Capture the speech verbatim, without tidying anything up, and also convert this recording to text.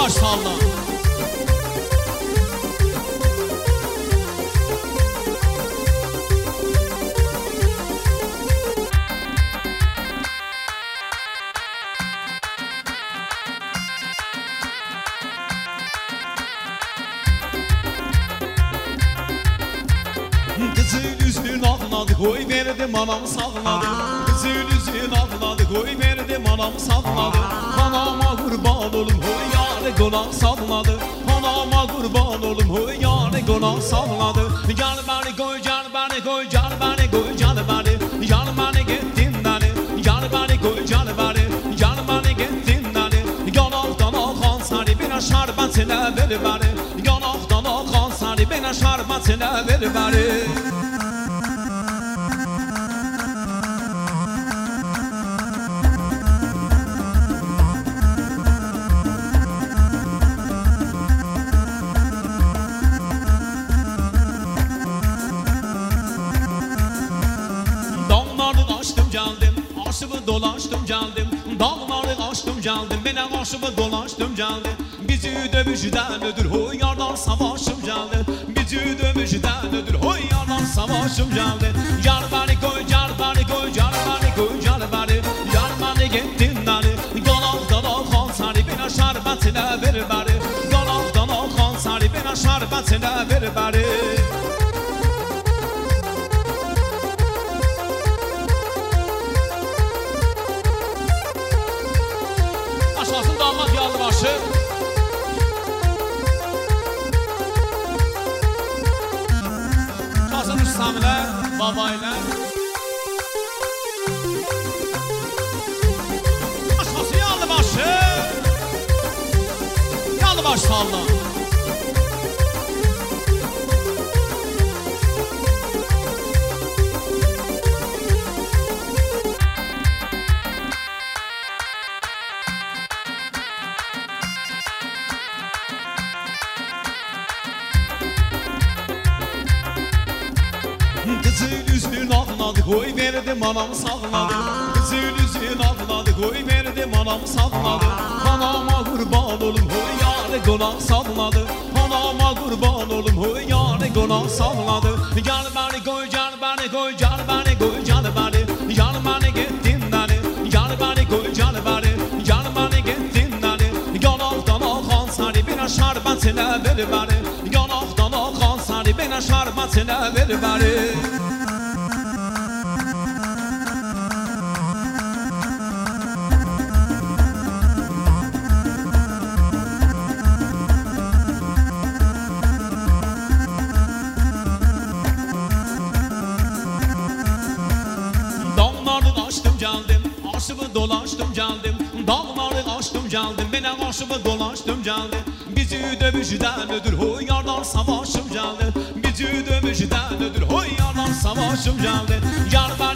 baş salla. Kızıl üzlün ağladı koy verdim anam salladı. Kızıl üzlün ağladı koy verdim anam salladı. Anama kurban olum hoy yani gona salladı. Anama kurban olum hoy yani gona salladı. Gel beni koy gel beni koy gel beni koy gel beni. Gel beni gittin beni. Gel beni koy gel beni. Gel beni gittin beni. Yanaktan akan seni bir şerbetine ver beni. Yanaktan akan seni bir şerbetine ver beni. Aşımı dolaştım geldim, dağları açtım geldim. Benim aşımı dolaştım geldim. Bizi dövüşten ödür hoy yardan savaşım geldi. Bizi dövüşten ödür hoy yardan savaşım geldi. Yar beni koy, yar beni koy, yar beni koy, yar beni. Yar beni gittin beni. Yanaktan akan seni bir şerbetine ver beni. Yanaktan akan seni bir şerbetine ver beni. Aşağısın damat yallı başı. Kasın Rüstam ile baba ile. Aşağısı yallı başı. Yallı başı salla. Kızıl üzlün ağladı koy verdim anam salladı. Kızıl üzlün ağladı koy verdim anam salladı. Anama kurban olum hoy yani gona salladı. Anama kurban olum hoy yani gona salladı. Gel beni koy gel beni koy gel beni koy gel beni. Gel beni gittin beni. Gel beni koy gel beni. Gel beni gittin beni. Yanaktan akan seni bir şerbetine ver beni. Yanaktan akan seni bir şerbetine ver beni. Aşımı dolaştım geldim, dağları açtım geldim. Benim aşımı dolaştım geldim. Bizi dövüşten ödür hoy yardan savaşım geldi. Bizi dövüşten ödür hoy yardan savaşım geldi. Yar